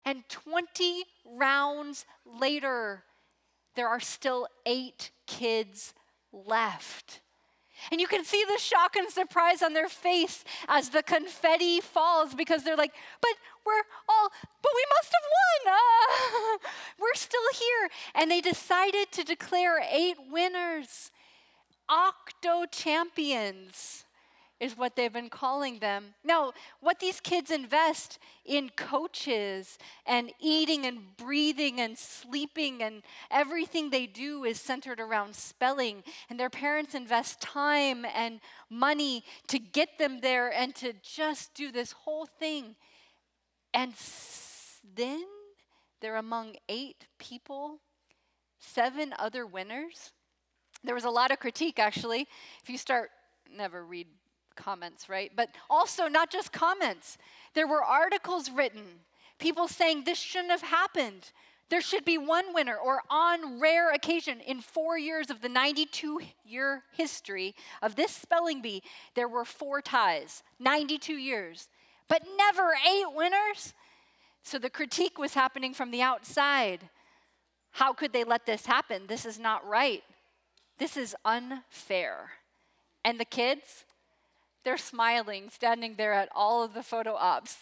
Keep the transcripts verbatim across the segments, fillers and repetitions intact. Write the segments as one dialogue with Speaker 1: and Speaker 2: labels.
Speaker 1: And twenty rounds later, there are still eight kids left. And you can see the shock and surprise on their face as the confetti falls, because they're like, but we're all, but we must have won. Ah, we're still here. And they decided to declare eight winners. Octo champions is what they've been calling them. Now, what these kids invest in coaches and eating and breathing and sleeping, and everything they do is centered around spelling. And their parents invest time and money to get them there and to just do this whole thing. And s- then they're among eight people, seven other winners. There was a lot of critique, actually. If you start, never read comments, right? But also not just comments. There were articles written, people saying this shouldn't have happened. There should be one winner, or on rare occasion, in four years of the ninety-two year history of this spelling bee, there were four ties, ninety-two years, but never eight winners. So the critique was happening from the outside. How could they let this happen? This is not right. This is unfair. And the kids, they're smiling, standing there at all of the photo ops.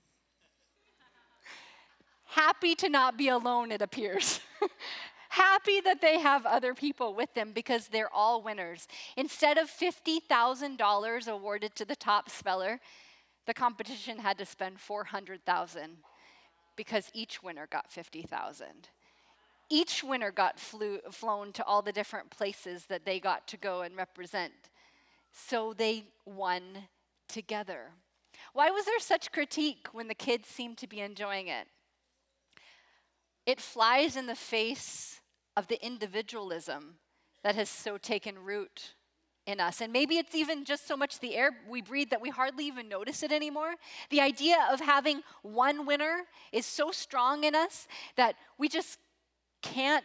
Speaker 1: Happy to not be alone, it appears. Happy that they have other people with them, because they're all winners. Instead of fifty thousand dollars awarded to the top speller, the competition had to spend four hundred thousand dollars, because each winner got fifty thousand dollars. Each winner got flew, flown to all the different places that they got to go and represent. So they won together. Why was there such critique when the kids seemed to be enjoying it? It flies in the face of the individualism that has so taken root in us. And maybe it's even just so much the air we breathe that we hardly even notice it anymore. The idea of having one winner is so strong in us that we just can't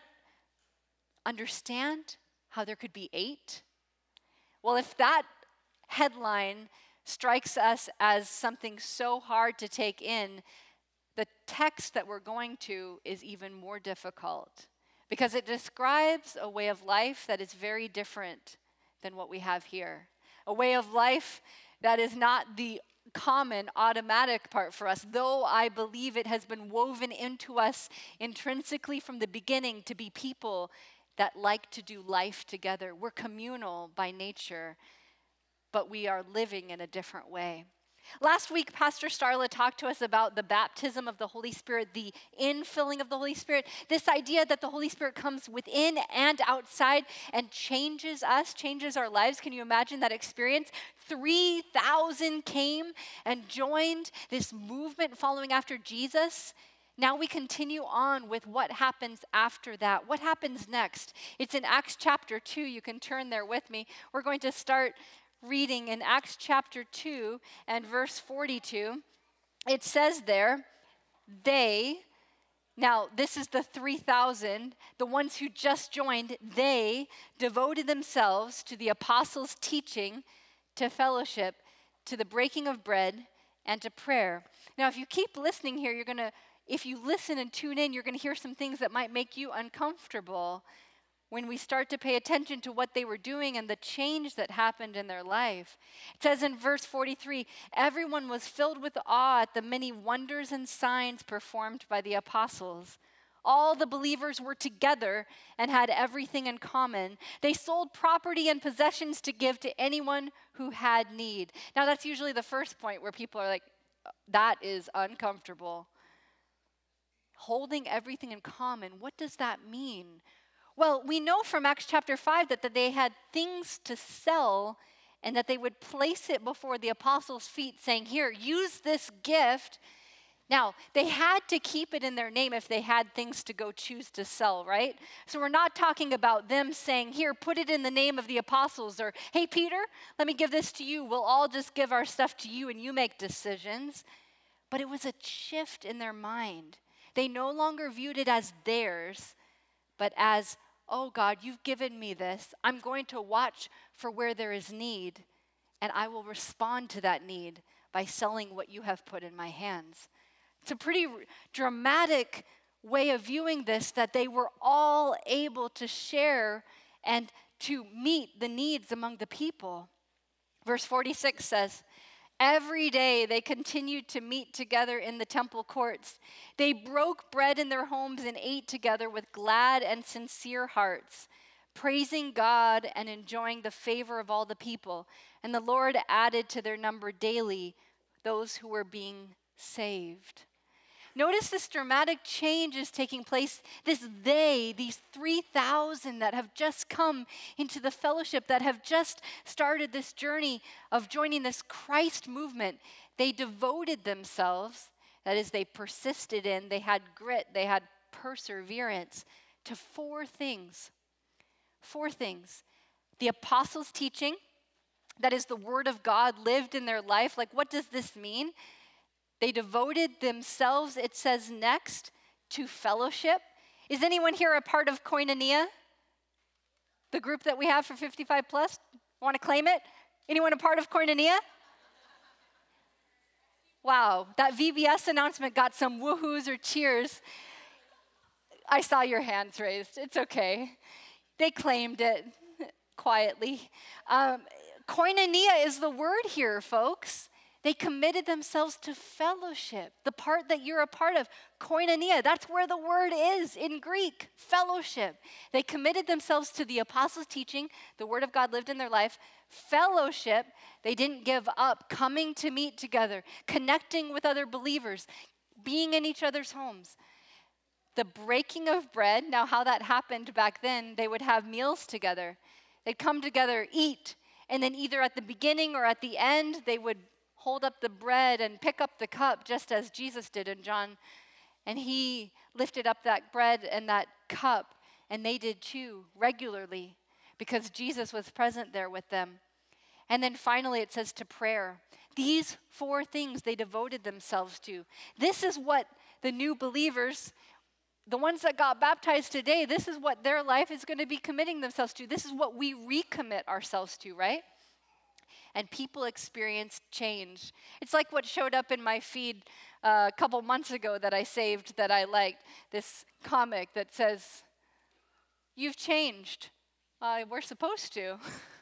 Speaker 1: understand how there could be eight. Well, if that headline strikes us as something so hard to take in, the text that we're going to is even more difficult, because it describes a way of life that is very different than what we have here. A way of life that is not the common, automatic part for us, though I believe it has been woven into us intrinsically from the beginning to be people that like to do life together. We're communal by nature, but we are living in a different way. Last week, Pastor Starla talked to us about the baptism of the Holy Spirit, the infilling of the Holy Spirit, this idea that the Holy Spirit comes within and outside and changes us, changes our lives. Can you imagine that experience? three thousand came and joined this movement following after Jesus. Now we continue on with what happens after that. What happens next? It's in Acts chapter two. You can turn there with me. We're going to start reading in Acts chapter two and verse forty-two. It says there, they, now this is the three thousand, the ones who just joined, they devoted themselves to the apostles' teaching, to fellowship, to the breaking of bread, and to prayer. Now, if you keep listening here, you're going to, if you listen and tune in, you're going to hear some things that might make you uncomfortable when we start to pay attention to what they were doing and the change that happened in their life. It says in verse forty-three, everyone was filled with awe at the many wonders and signs performed by the apostles. All the believers were together and had everything in common. They sold property and possessions to give to anyone who had need. Now, that's usually the first point where people are like, that is uncomfortable. Holding everything in common, what does that mean? Well, we know from Acts chapter five that, that they had things to sell and that they would place it before the apostles' feet saying, here, use this gift. Now, they had to keep it in their name if they had things to go choose to sell, right? So we're not talking about them saying, here, put it in the name of the apostles, or, hey, Peter, let me give this to you. We'll all just give our stuff to you and you make decisions. But it was a shift in their mind. They no longer viewed it as theirs, but as, oh, God, you've given me this. I'm going to watch for where there is need, and I will respond to that need by selling what you have put in my hands. It's a pretty r- dramatic way of viewing this, that they were all able to share and to meet the needs among the people. Verse forty-six says, every day they continued to meet together in the temple courts. They broke bread in their homes and ate together with glad and sincere hearts, praising God and enjoying the favor of all the people. And the Lord added to their number daily those who were being saved. Notice this dramatic change is taking place. This they, these three thousand that have just come into the fellowship, that have just started this journey of joining this Christ movement, they devoted themselves, that is, they persisted in, they had grit, they had perseverance to four things. Four things. The apostles' teaching, that is, the word of God lived in their life. Like, what does this mean? They devoted themselves, it says next, to fellowship. Is anyone here a part of Koinonia? The group that we have for fifty-five plus? Want to claim it? Anyone a part of Koinonia? Wow, that V B S announcement got some woohoos or cheers. I saw your hands raised. It's okay. They claimed it quietly. Um, Koinonia is the word here, folks. They committed themselves to fellowship, the part that you're a part of. Koinonia, that's where the word is in Greek, fellowship. They committed themselves to the apostles' teaching. The word of God lived in their life. Fellowship, they didn't give up, coming to meet together, connecting with other believers, being in each other's homes. The breaking of bread, now how that happened back then, they would have meals together. They'd come together, eat, and then either at the beginning or at the end, they would hold up the bread and pick up the cup, just as Jesus did in John. And he lifted up that bread and that cup, and they did too, regularly, because Jesus was present there with them. And then finally it says to prayer. These four things they devoted themselves to. This is what the new believers, the ones that got baptized today, this is what their life is going to be committing themselves to. This is what we recommit ourselves to, right? And people experienced change. It's like what showed up in my feed uh, a couple months ago that I saved that I liked. This comic that says, "You've changed." Uh, we're supposed to.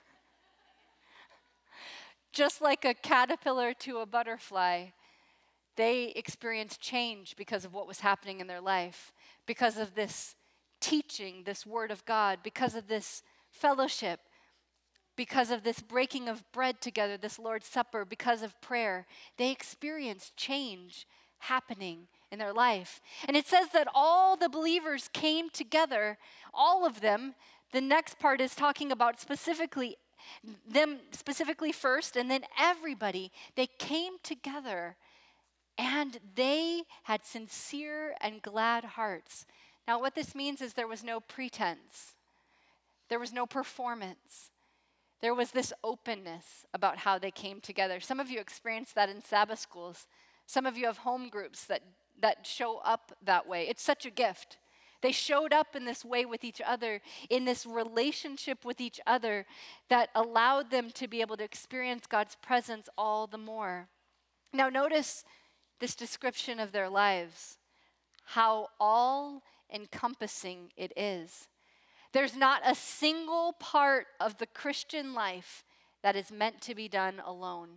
Speaker 1: Just like a caterpillar to a butterfly, they experienced change because of what was happening in their life, because of this teaching, this word of God, because of this fellowship, because of this breaking of bread together, this Lord's Supper, because of prayer. They experienced change happening in their life. And it says that all the believers came together, all of them. The next part is talking about specifically them specifically first, and then everybody. They came together, and they had sincere and glad hearts. Now, what this means is there was no pretense. There was no performance. There was this openness about how they came together. Some of you experienced that in Sabbath schools. Some of you have home groups that, that show up that way. It's such a gift. They showed up in this way with each other, in this relationship with each other that allowed them to be able to experience God's presence all the more. Now notice this description of their lives, how all-encompassing it is. There's not a single part of the Christian life that is meant to be done alone.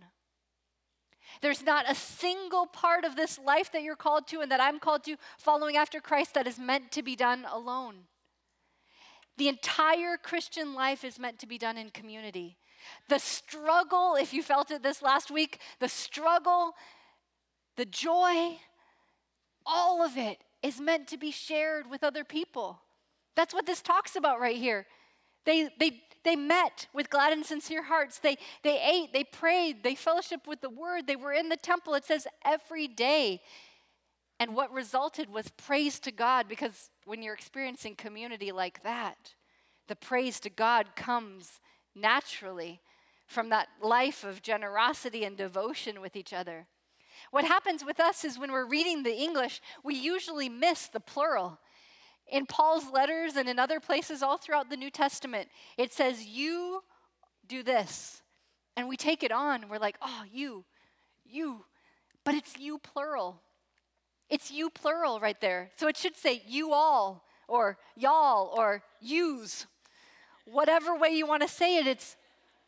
Speaker 1: There's not a single part of this life that you're called to and that I'm called to, following after Christ, that is meant to be done alone. The entire Christian life is meant to be done in community. The struggle, if you felt it this last week, the struggle, the joy, all of it is meant to be shared with other people. That's what this talks about right here. They they they met with glad and sincere hearts. They they ate, they prayed, they fellowshiped with the word. They were in the temple, it says, every day. And what resulted was praise to God, because when you're experiencing community like that, the praise to God comes naturally from that life of generosity and devotion with each other. What happens with us is when we're reading the English, we usually miss the plural. In Paul's letters and in other places all throughout the New Testament, it says, you do this. And we take it on. We're like, oh, you, you. But it's you plural. It's you plural right there. So it should say you all or y'all or yous. Whatever way you want to say it, it's,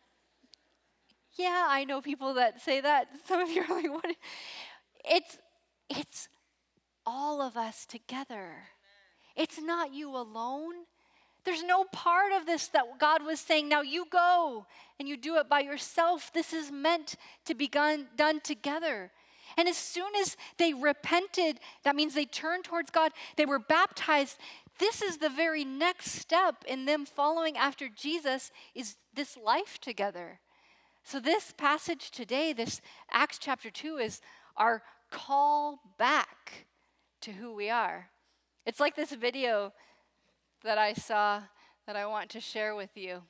Speaker 1: yeah, I know people that say that. Some of you are like, what? It's, it's all of us together. It's not you alone. There's no part of this that God was saying, now you go and you do it by yourself. This is meant to be done, done together. And as soon as they repented, that means they turned towards God, they were baptized. This is the very next step in them following after Jesus, is this life together. So this passage today, this Acts chapter two, is our call back to who we are. It's like this video that I saw that I want to share with you.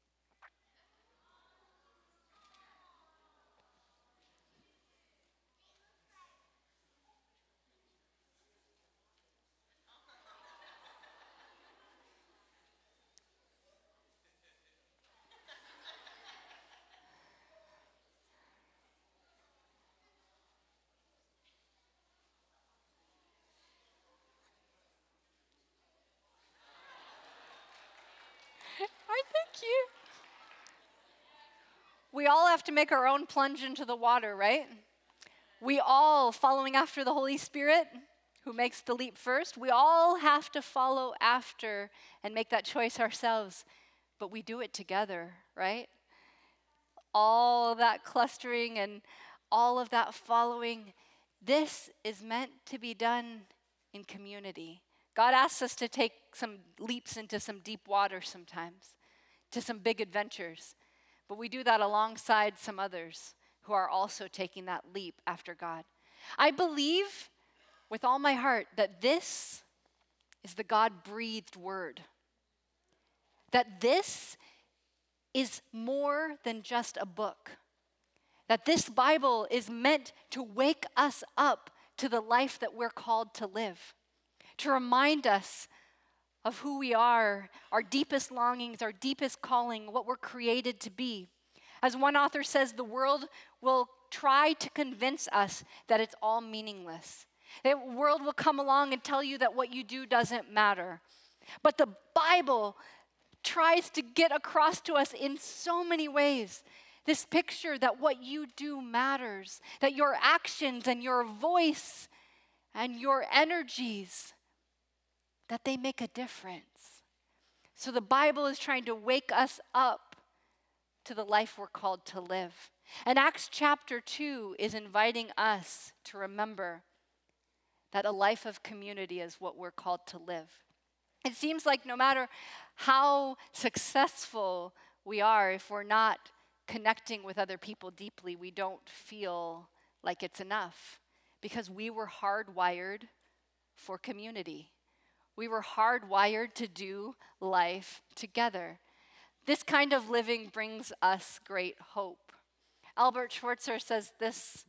Speaker 1: I thank you. We all have to make our own plunge into the water, right? We all, following after the Holy Spirit, who makes the leap first, we all have to follow after and make that choice ourselves. But we do it together, right? All of that clustering and all of that following, this is meant to be done in community. God asks us to take some leaps into some deep water sometimes, to some big adventures. But we do that alongside some others who are also taking that leap after God. I believe with all my heart that this is the God-breathed word. That this is more than just a book. That this Bible is meant to wake us up to the life that we're called to live. To remind us of who we are, our deepest longings, our deepest calling, what we're created to be. As one author says, the world will try to convince us that it's all meaningless. The world will come along and tell you that what you do doesn't matter. But the Bible tries to get across to us in so many ways this picture that what you do matters, that your actions and your voice and your energies, that they make a difference. So the Bible is trying to wake us up to the life we're called to live. And Acts chapter two is inviting us to remember that a life of community is what we're called to live. It seems like no matter how successful we are, if we're not connecting with other people deeply, we don't feel like it's enough, because we were hardwired for community. We were hardwired to do life together. This kind of living brings us great hope. Albert Schweitzer says this,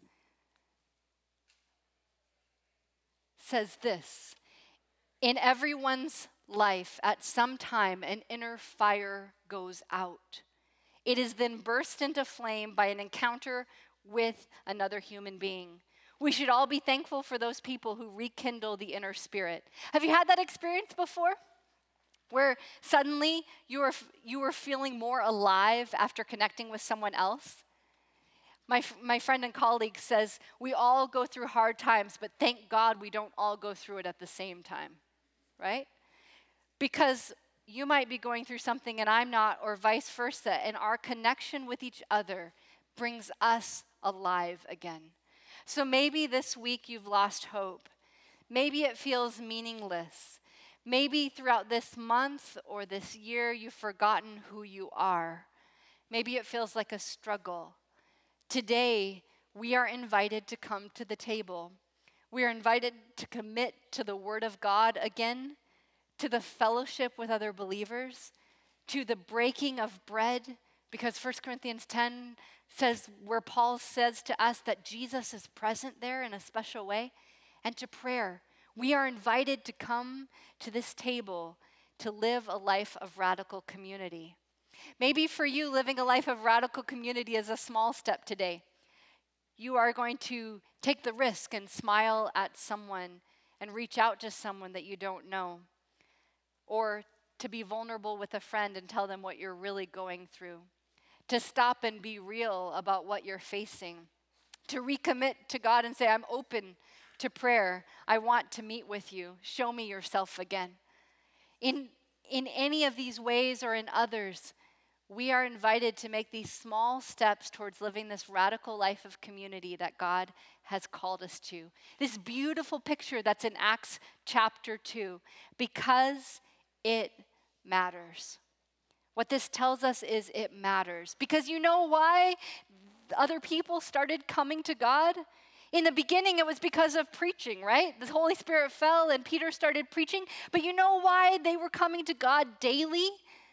Speaker 1: says this, in everyone's life, at some time, an inner fire goes out. It is then burst into flame by an encounter with another human being. We should all be thankful for those people who rekindle the inner spirit. Have you had that experience before? Where suddenly you were, you were feeling more alive after connecting with someone else? My, my friend and colleague says, we all go through hard times, but thank God we don't all go through it at the same time, right? Because you might be going through something and I'm not, or vice versa, and our connection with each other brings us alive again. So maybe this week you've lost hope. Maybe it feels meaningless. Maybe throughout this month or this year you've forgotten who you are. Maybe it feels like a struggle. Today, we are invited to come to the table. We are invited to commit to the Word of God again, to the fellowship with other believers, to the breaking of bread, because First Corinthians ten says, where Paul says to us that Jesus is present there in a special way, and to prayer. We are invited to come to this table to live a life of radical community. Maybe for you, living a life of radical community is a small step today. You are going to take the risk and smile at someone and reach out to someone that you don't know. Or to be vulnerable with a friend and tell them what you're really going through. To stop and be real about what you're facing. To recommit to God and say, I'm open to prayer. I want to meet with you. Show me yourself again. In, in any of these ways or in others, we are invited to make these small steps towards living this radical life of community that God has called us to. This beautiful picture that's in Acts chapter two, because it matters. What this tells us is it matters. Because you know why other people started coming to God? In the beginning, it was because of preaching, right? The Holy Spirit fell and Peter started preaching. But you know why they were coming to God daily?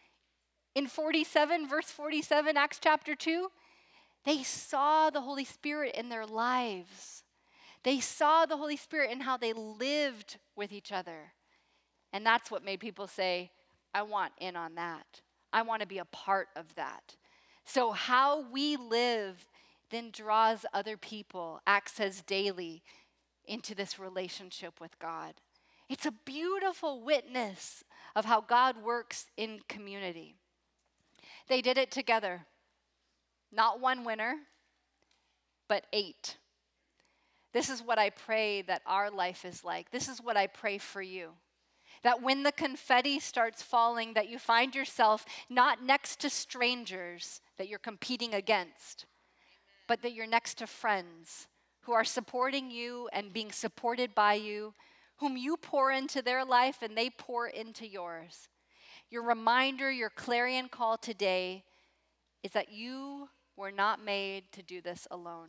Speaker 1: In forty-seven, verse forty-seven, Acts chapter two, they saw the Holy Spirit in their lives. They saw the Holy Spirit in how they lived with each other. And that's what made people say, I want in on that. I want to be a part of that. So how we live then draws other people, Acts says daily, into this relationship with God. It's a beautiful witness of how God works in community. They did it together. Not one winner, but eight. This is what I pray that our life is like. This is what I pray for you. That when the confetti starts falling, that you find yourself not next to strangers that you're competing against, but that you're next to friends who are supporting you and being supported by you, whom you pour into their life and they pour into yours. Your reminder, your clarion call today is that you were not made to do this alone.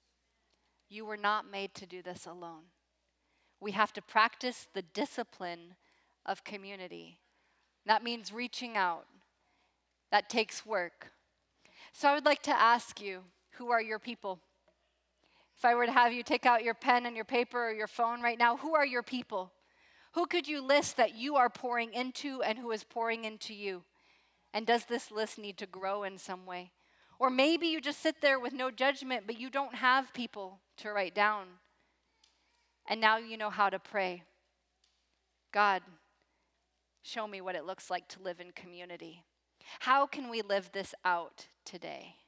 Speaker 1: You were not made to do this alone. We have to practice the discipline of community. That means reaching out. That takes work. So I would like to ask you, who are your people? If I were to have you take out your pen and your paper or your phone right now, who are your people? Who could you list that you are pouring into and who is pouring into you? And does this list need to grow in some way? Or maybe you just sit there with no judgment, but you don't have people to write down. And now you know how to pray. God, show me what it looks like to live in community. How can we live this out today?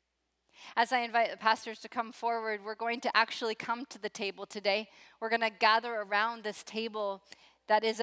Speaker 1: As I invite the pastors to come forward, we're going to actually come to the table today. We're going to gather around this table that is